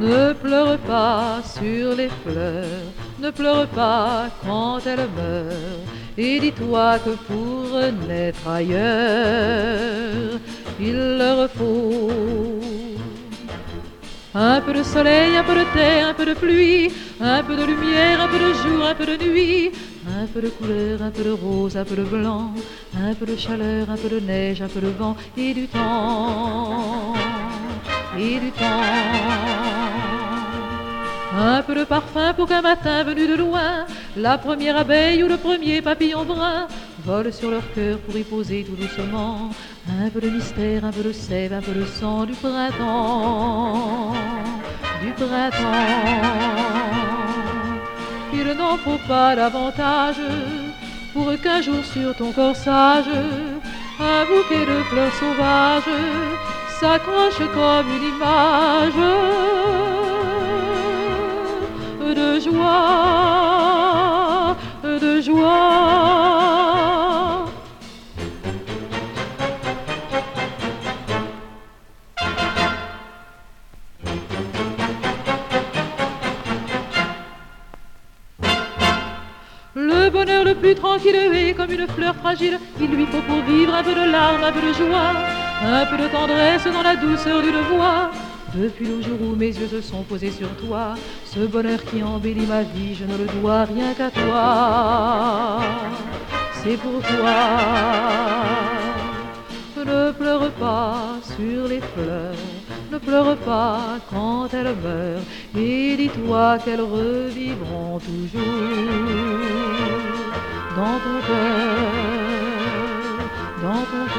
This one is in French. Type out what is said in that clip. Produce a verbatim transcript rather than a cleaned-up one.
Ne pleure pas sur les fleurs, ne pleure pas quand elles meurent, et dis-toi que pour naître ailleurs, il leur faut un peu de soleil, un peu de terre, un peu de pluie, un peu de lumière, un peu de jour, un peu de nuit, un peu de couleur, un peu de rose, un peu de blanc, un peu de chaleur, un peu de neige, un peu de vent, et du temps, et du temps. Un peu de parfum pour qu'un matin venu de loin, la première abeille ou le premier papillon brun vole sur leur cœur pour y poser tout doucement un peu de mystère, un peu de sève, un peu de sang du printemps, du printemps. Il n'en faut pas davantage pour qu'un jour sur ton corsage un bouquet de fleurs sauvages s'accroche comme une image de joie, de joie. Le bonheur le plus tranquille est comme une fleur fragile. Il lui faut pour vivre un peu de larmes, un peu de joie, un peu de tendresse dans la douceur d'une voix. Depuis le jour où mes yeux se sont posés sur toi, ce bonheur qui embellit ma vie, je ne le dois rien qu'à toi. C'est pour toi. Ne pleure pas sur les fleurs, ne pleure pas quand elles meurent, et dis-toi qu'elles revivront toujours dans ton cœur, dans ton